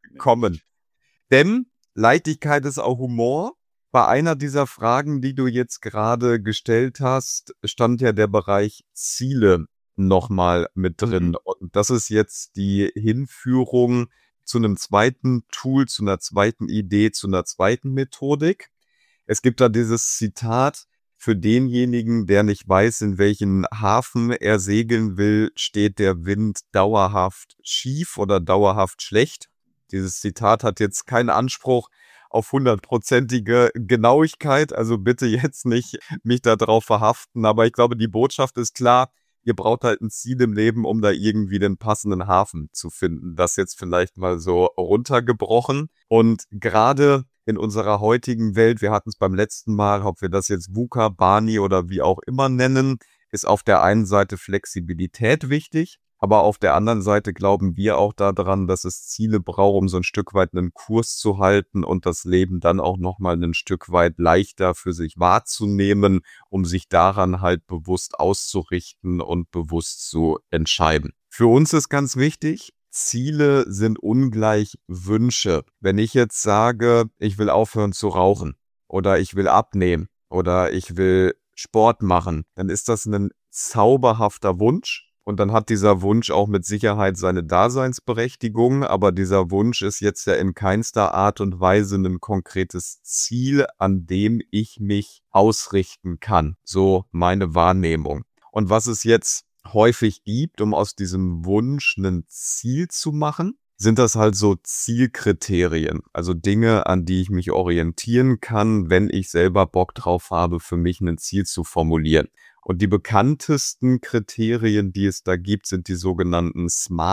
kommen. Denn Leichtigkeit ist auch Humor. Bei einer dieser Fragen, die du jetzt gerade gestellt hast, stand ja der Bereich Ziele nochmal mit drin. Mhm. Und das ist jetzt die Hinführung zu einem zweiten Tool, zu einer zweiten Idee, zu einer zweiten Methodik. Es gibt da dieses Zitat: Für denjenigen, der nicht weiß, in welchen Hafen er segeln will, steht der Wind dauerhaft schief oder dauerhaft schlecht. Dieses Zitat hat jetzt keinen Anspruch auf hundertprozentige Genauigkeit, also bitte jetzt nicht mich da drauf verhaften, aber ich glaube, die Botschaft ist klar: Ihr braucht halt ein Ziel im Leben, um da irgendwie den passenden Hafen zu finden. Das jetzt vielleicht mal so runtergebrochen. Und gerade in unserer heutigen Welt, wir hatten es beim letzten Mal, ob wir das jetzt VUCA, BANI oder wie auch immer nennen, ist auf der einen Seite Flexibilität wichtig, aber auf der anderen Seite glauben wir auch daran, dass es Ziele braucht, um so ein Stück weit einen Kurs zu halten und das Leben dann auch nochmal ein Stück weit leichter für sich wahrzunehmen, um sich daran halt bewusst auszurichten und bewusst zu entscheiden. Für uns ist ganz wichtig: Ziele sind ungleich Wünsche. Wenn ich jetzt sage, ich will aufhören zu rauchen oder ich will abnehmen oder ich will Sport machen, dann ist das ein zauberhafter Wunsch. Und dann hat dieser Wunsch auch mit Sicherheit seine Daseinsberechtigung, aber dieser Wunsch ist jetzt ja in keinster Art und Weise ein konkretes Ziel, an dem ich mich ausrichten kann. So meine Wahrnehmung. Und was es jetzt häufig gibt, um aus diesem Wunsch ein Ziel zu machen, sind das halt so Zielkriterien, also Dinge, an die ich mich orientieren kann, wenn ich selber Bock drauf habe, für mich ein Ziel zu formulieren. Und die bekanntesten Kriterien, die es da gibt, sind die sogenannten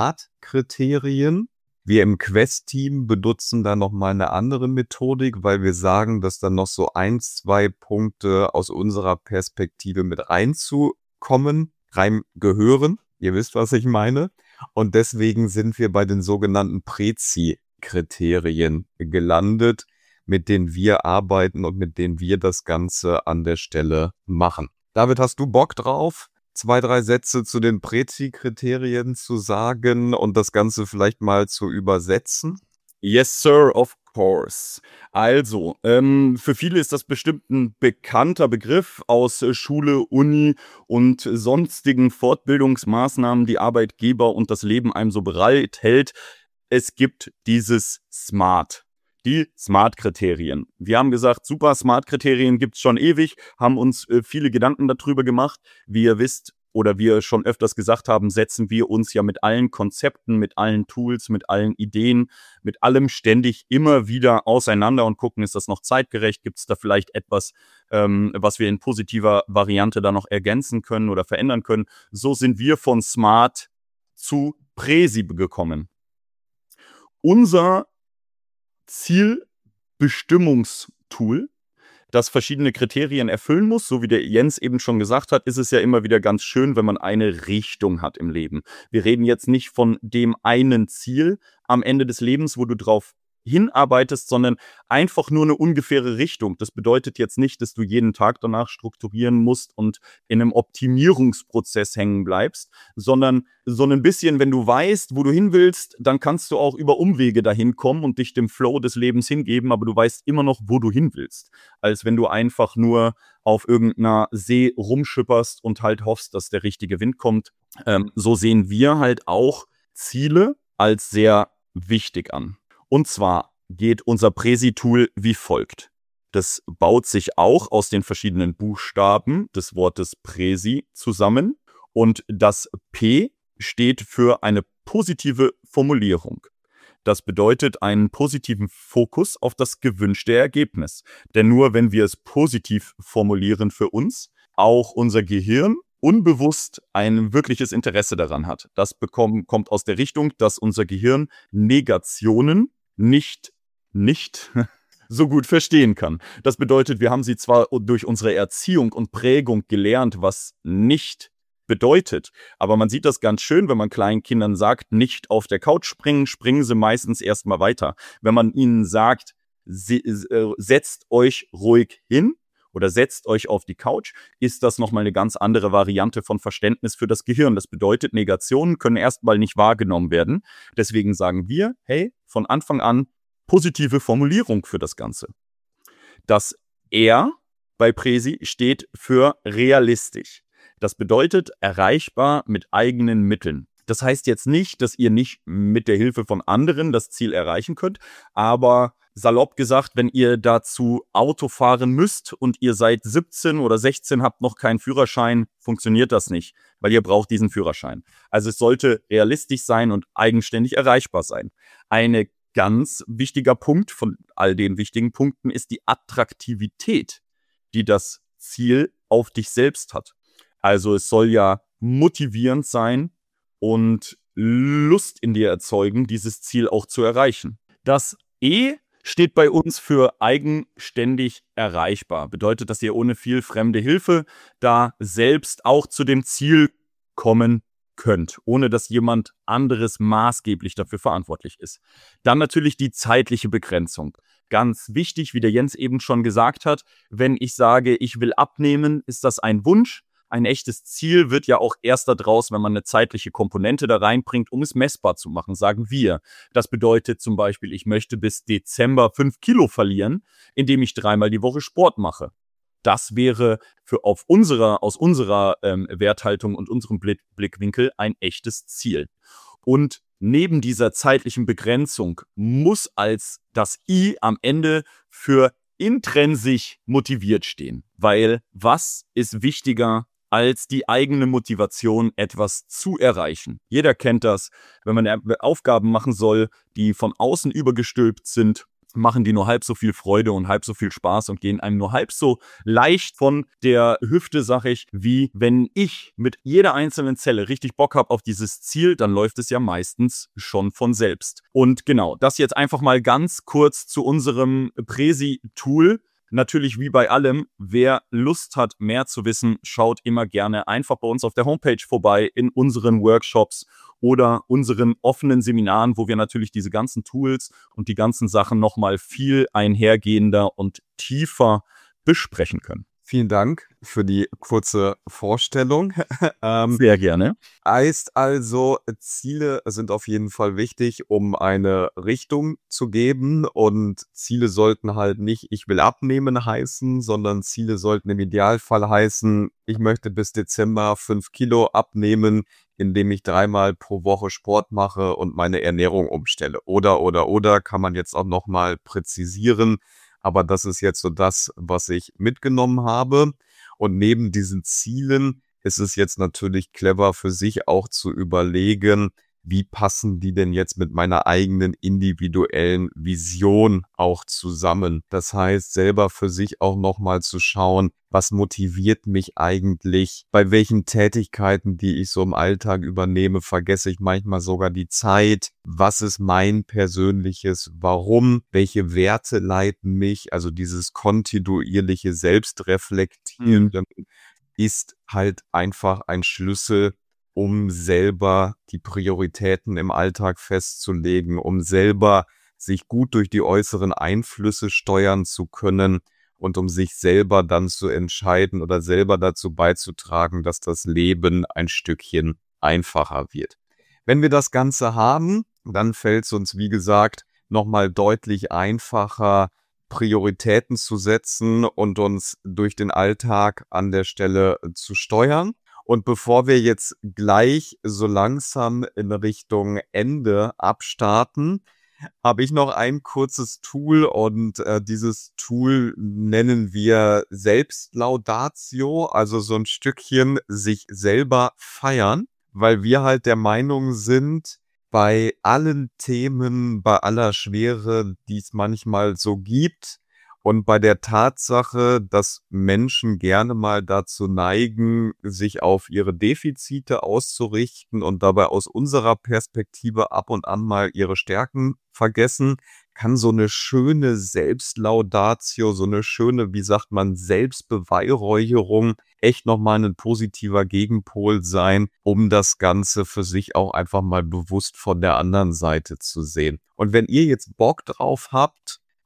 SMART-Kriterien. Wir im Quest-Team benutzen da nochmal eine andere Methodik, weil wir sagen, dass da noch so ein, zwei Punkte aus unserer Perspektive mit reinzukommen, rein gehören. Ihr wisst, was ich meine. Und deswegen sind wir bei den sogenannten Prezi-Kriterien gelandet, mit denen wir arbeiten und mit denen wir das Ganze an der Stelle machen. David, hast du Bock drauf, zwei, drei Sätze zu den Prezi-Kriterien zu sagen und das Ganze vielleicht mal zu übersetzen? Yes, sir, of course. Also, ähm, für viele ist das bestimmt ein bekannter Begriff aus äh, Schule, Uni und sonstigen Fortbildungsmaßnahmen, die Arbeitgeber und das Leben einem so bereithält. Es gibt dieses SMART. Die SMART-Kriterien. Wir haben gesagt, super, SMART-Kriterien gibt's schon ewig, haben uns äh, viele Gedanken darüber gemacht. Wie ihr wisst oder wie wir schon öfters gesagt haben, setzen wir uns ja mit allen Konzepten, mit allen Tools, mit allen Ideen, mit allem ständig immer wieder auseinander und gucken, ist das noch zeitgerecht? Gibt es da vielleicht etwas, ähm, was wir in positiver Variante da noch ergänzen können oder verändern können? So sind wir von SMART zu Prezi gekommen. Unser Zielbestimmungstool, das verschiedene Kriterien erfüllen muss, so wie der Jens eben schon gesagt hat, ist es ja immer wieder ganz schön, wenn man eine Richtung hat im Leben. Wir reden jetzt nicht von dem einen Ziel am Ende des Lebens, wo du drauf hinarbeitest, sondern einfach nur eine ungefähre Richtung. Das bedeutet jetzt nicht, dass du jeden Tag danach strukturieren musst und in einem Optimierungsprozess hängen bleibst, sondern so ein bisschen, wenn du weißt, wo du hin willst, dann kannst du auch über Umwege dahin kommen und dich dem Flow des Lebens hingeben, aber du weißt immer noch, wo du hin willst, als wenn du einfach nur auf irgendeiner See rumschipperst und halt hoffst, dass der richtige Wind kommt. Ähm, so sehen wir halt auch Ziele als sehr wichtig an. Und zwar geht unser Prezi-Tool wie folgt. Das baut sich auch aus den verschiedenen Buchstaben des Wortes Prezi zusammen. Und das P steht für eine positive Formulierung. Das bedeutet einen positiven Fokus auf das gewünschte Ergebnis. Denn nur wenn wir es positiv formulieren für uns, auch unser Gehirn unbewusst ein wirkliches Interesse daran hat. Das bekommt, kommt aus der Richtung, dass unser Gehirn Negationen nicht, nicht so gut verstehen kann. Das bedeutet, wir haben sie zwar durch unsere Erziehung und Prägung gelernt, was nicht bedeutet, aber man sieht das ganz schön, wenn man kleinen Kindern sagt, nicht auf der Couch springen, springen sie meistens erstmal weiter. Wenn man ihnen sagt, sie, äh, setzt euch ruhig hin oder setzt euch auf die Couch, ist das nochmal eine ganz andere Variante von Verständnis für das Gehirn. Das bedeutet, Negationen können erstmal nicht wahrgenommen werden. Deswegen sagen wir, hey, von Anfang an positive Formulierung für das Ganze. Das R bei Präsi steht für realistisch. Das bedeutet erreichbar mit eigenen Mitteln. Das heißt jetzt nicht, dass ihr nicht mit der Hilfe von anderen das Ziel erreichen könnt, aber salopp gesagt, wenn ihr dazu Auto fahren müsst und ihr seid siebzehn oder sechzehn, habt noch keinen Führerschein, funktioniert das nicht, weil ihr braucht diesen Führerschein. Also es sollte realistisch sein und eigenständig erreichbar sein. Ein ganz wichtiger Punkt von all den wichtigen Punkten ist die Attraktivität, die das Ziel auf dich selbst hat. Also es soll ja motivierend sein und Lust in dir erzeugen, dieses Ziel auch zu erreichen. Das E steht bei uns für eigenständig erreichbar. Bedeutet, dass ihr ohne viel fremde Hilfe da selbst auch zu dem Ziel kommen könnt, ohne dass jemand anderes maßgeblich dafür verantwortlich ist. Dann natürlich die zeitliche Begrenzung. Ganz wichtig, wie der Jens eben schon gesagt hat, wenn ich sage, ich will abnehmen, ist das ein Wunsch. Ein echtes Ziel wird ja auch erst daraus, wenn man eine zeitliche Komponente da reinbringt, um es messbar zu machen, sagen wir. Das bedeutet zum Beispiel, ich möchte bis Dezember fünf Kilo verlieren, indem ich dreimal die Woche Sport mache. Das wäre für auf unserer, aus unserer ähm, Werthaltung und unserem Blick, Blickwinkel ein echtes Ziel. Und neben dieser zeitlichen Begrenzung muss als das I am Ende für intrinsisch motiviert stehen. Weil was ist wichtiger als die eigene Motivation, etwas zu erreichen? Jeder kennt das, wenn man Aufgaben machen soll, die von außen übergestülpt sind, machen die nur halb so viel Freude und halb so viel Spaß und gehen einem nur halb so leicht von der Hüfte, sag ich, wie wenn ich mit jeder einzelnen Zelle richtig Bock habe auf dieses Ziel, dann läuft es ja meistens schon von selbst. Und genau, das jetzt einfach mal ganz kurz zu unserem Präsi-Tool. Natürlich wie bei allem, wer Lust hat, mehr zu wissen, schaut immer gerne einfach bei uns auf der Homepage vorbei, in unseren Workshops oder unseren offenen Seminaren, wo wir natürlich diese ganzen Tools und die ganzen Sachen nochmal viel einhergehender und tiefer besprechen können. Vielen Dank für die kurze Vorstellung. ähm, Sehr gerne. Heißt also, Ziele sind auf jeden Fall wichtig, um eine Richtung zu geben. Und Ziele sollten halt nicht, ich will abnehmen heißen, sondern Ziele sollten im Idealfall heißen, ich möchte bis Dezember fünf Kilo abnehmen, indem ich dreimal pro Woche Sport mache und meine Ernährung umstelle. Oder, oder, oder kann man jetzt auch nochmal präzisieren. Aber das ist jetzt so das, was ich mitgenommen habe. Und neben diesen Zielen ist es jetzt natürlich clever für sich auch zu überlegen, wie passen die denn jetzt mit meiner eigenen individuellen Vision auch zusammen? Das heißt, selber für sich auch nochmal zu schauen, was motiviert mich eigentlich? Bei welchen Tätigkeiten, die ich so im Alltag übernehme, vergesse ich manchmal sogar die Zeit? Was ist mein persönliches Warum? Welche Werte leiten mich? Also dieses kontinuierliche Selbstreflektieren mhm. ist halt einfach ein Schlüssel, um selber die Prioritäten im Alltag festzulegen, um selber sich gut durch die äußeren Einflüsse steuern zu können und um sich selber dann zu entscheiden oder selber dazu beizutragen, dass das Leben ein Stückchen einfacher wird. Wenn wir das Ganze haben, dann fällt es uns, wie gesagt, nochmal deutlich einfacher, Prioritäten zu setzen und uns durch den Alltag an der Stelle zu steuern. Und bevor wir jetzt gleich so langsam in Richtung Ende abstarten, habe ich noch ein kurzes Tool und äh, dieses Tool nennen wir Selbstlaudatio, also so ein Stückchen sich selber feiern, weil wir halt der Meinung sind, bei allen Themen, bei aller Schwere, die es manchmal so gibt, und bei der Tatsache, dass Menschen gerne mal dazu neigen, sich auf ihre Defizite auszurichten und dabei aus unserer Perspektive ab und an mal ihre Stärken vergessen, kann so eine schöne Selbstlaudatio, so eine schöne, wie sagt man, Selbstbeweihräucherung echt nochmal ein positiver Gegenpol sein, um das Ganze für sich auch einfach mal bewusst von der anderen Seite zu sehen. Und wenn ihr jetzt Bock drauf habt,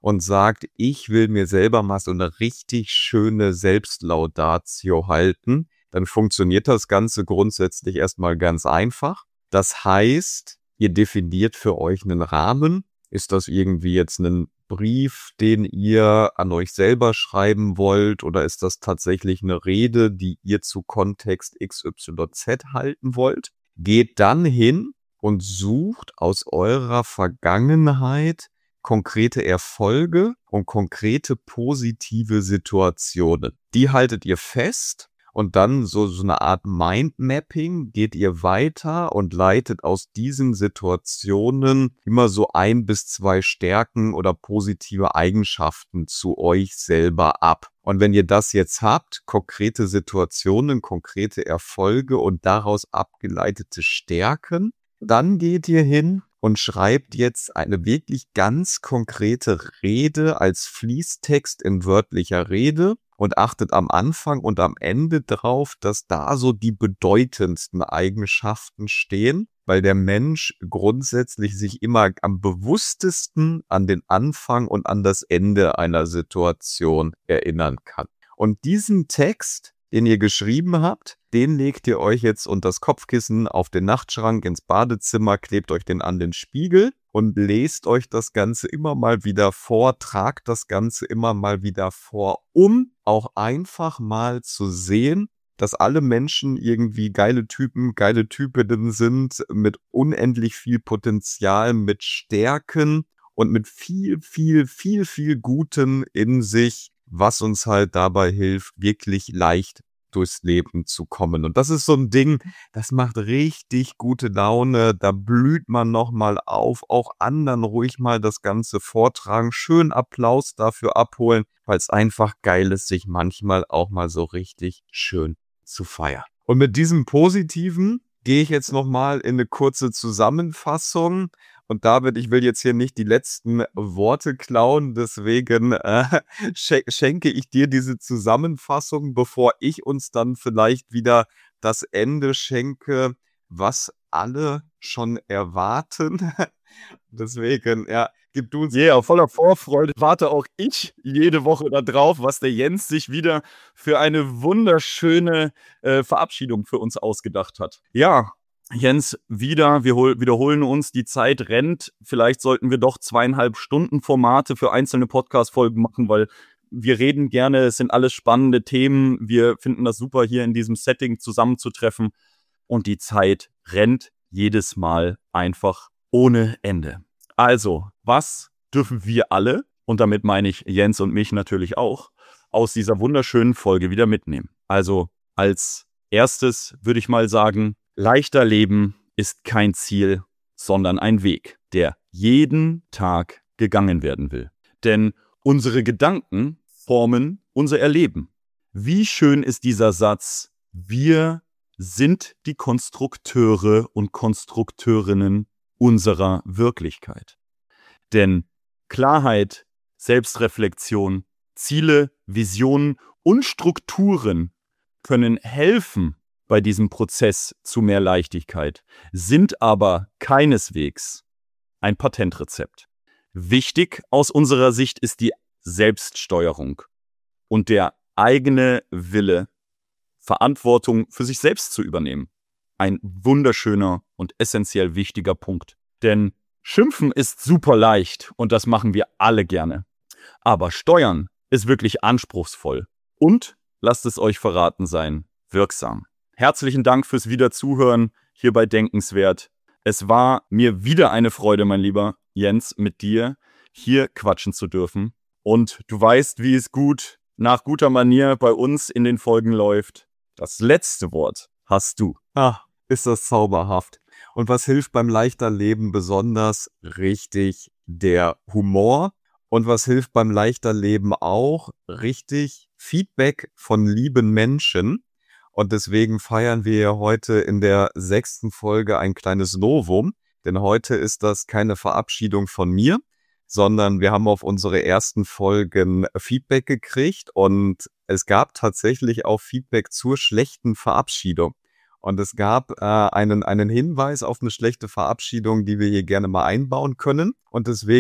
und sagt, ich will mir selber mal so eine richtig schöne Selbstlaudatio halten, dann funktioniert das Ganze grundsätzlich erstmal ganz einfach. Das heißt, ihr definiert für euch einen Rahmen. Ist das irgendwie jetzt ein Brief, den ihr an euch selber schreiben wollt, oder ist das tatsächlich eine Rede, die ihr zu Kontext X Y Z halten wollt? Geht dann hin und sucht aus eurer Vergangenheit konkrete Erfolge und konkrete positive Situationen. Die haltet ihr fest. Und dann so, so eine Art Mindmapping geht ihr weiter und leitet aus diesen Situationen immer so ein bis zwei Stärken oder positive Eigenschaften zu euch selber ab. Und wenn ihr das jetzt habt, konkrete Situationen, konkrete Erfolge und daraus abgeleitete Stärken, dann geht ihr hin und schreibt jetzt eine wirklich ganz konkrete Rede als Fließtext in wörtlicher Rede. Und achtet am Anfang und am Ende drauf, dass da so die bedeutendsten Eigenschaften stehen, weil der Mensch grundsätzlich sich immer am bewusstesten an den Anfang und an das Ende einer Situation erinnern kann. Und diesen Text, den ihr geschrieben habt, den legt ihr euch jetzt unter das Kopfkissen, auf den Nachtschrank, ins Badezimmer, klebt euch den an den Spiegel und lest euch das Ganze immer mal wieder vor, tragt das Ganze immer mal wieder vor, um auch einfach mal zu sehen, dass alle Menschen irgendwie geile Typen, geile Typinnen sind, mit unendlich viel Potenzial, mit Stärken und mit viel, viel, viel, viel Gutem in sich, was uns halt dabei hilft, wirklich leicht durchs Leben zu kommen. Und das ist so ein Ding, das macht richtig gute Laune, da blüht man nochmal auf, auch anderen ruhig mal das Ganze vortragen, schön Applaus dafür abholen, weil es einfach geil ist, sich manchmal auch mal so richtig schön zu feiern. Und mit diesem Positiven gehe ich jetzt nochmal in eine kurze Zusammenfassung. Und David, ich will jetzt hier nicht die letzten Worte klauen, deswegen äh, schenke ich dir diese Zusammenfassung, bevor ich uns dann vielleicht wieder das Ende schenke, was alle schon erwarten. Deswegen, ja, gib du uns. Ja, yeah, voller Vorfreude warte auch ich jede Woche darauf, was der Jens sich wieder für eine wunderschöne äh, Verabschiedung für uns ausgedacht hat. Ja, Jens, wieder, wir hol, wiederholen uns, die Zeit rennt. Vielleicht sollten wir doch zweieinhalb Stunden Formate für einzelne Podcast-Folgen machen, weil wir reden gerne, es sind alles spannende Themen. Wir finden das super, hier in diesem Setting zusammenzutreffen. Und die Zeit rennt jedes Mal einfach ohne Ende. Also, was dürfen wir alle, und damit meine ich Jens und mich natürlich auch, aus dieser wunderschönen Folge wieder mitnehmen? Also, als erstes würde ich mal sagen, leichter Leben ist kein Ziel, sondern ein Weg, der jeden Tag gegangen werden will. Denn unsere Gedanken formen unser Erleben. Wie schön ist dieser Satz: Wir sind die Konstrukteure und Konstrukteurinnen unserer Wirklichkeit. Denn Klarheit, Selbstreflexion, Ziele, Visionen und Strukturen können helfen bei diesem Prozess zu mehr Leichtigkeit, sind aber keineswegs ein Patentrezept. Wichtig aus unserer Sicht ist die Selbststeuerung und der eigene Wille, Verantwortung für sich selbst zu übernehmen. Ein wunderschöner und essentiell wichtiger Punkt. Denn Schimpfen ist super leicht und das machen wir alle gerne. Aber Steuern ist wirklich anspruchsvoll und, lasst es euch verraten sein, wirksam. Herzlichen Dank fürs Wiederzuhören hier bei Denkenswert. Es war mir wieder eine Freude, mein lieber Jens, mit dir hier quatschen zu dürfen. Und du weißt, wie es gut nach guter Manier bei uns in den Folgen läuft. Das letzte Wort hast du. Ah, ist das zauberhaft. Und was hilft beim leichter Leben besonders? Richtig, der Humor. Und was hilft beim leichter Leben auch? Richtig, Feedback von lieben Menschen. Und deswegen feiern wir heute in der sechsten Folge ein kleines Novum. Denn heute ist das keine Verabschiedung von mir, sondern wir haben auf unsere ersten Folgen Feedback gekriegt. Und es gab tatsächlich auch Feedback zur schlechten Verabschiedung. Und es gab äh, einen, einen Hinweis auf eine schlechte Verabschiedung, die wir hier gerne mal einbauen können. Und deswegen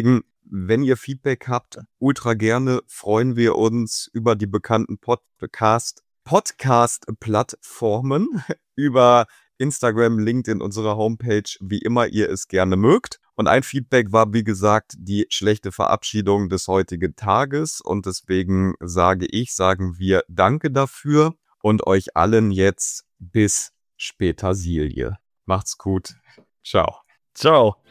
wenn ihr Feedback habt, ultra gerne, freuen wir uns über die bekannten Podcast, Podcast-Plattformen, über Instagram, LinkedIn, unsere Homepage, wie immer ihr es gerne mögt. Und ein Feedback war, wie gesagt, die schlechte Verabschiedung des heutigen Tages. Und deswegen sage ich, sagen wir Danke dafür und euch allen jetzt bis später, Silje. Macht's gut. Ciao. Ciao.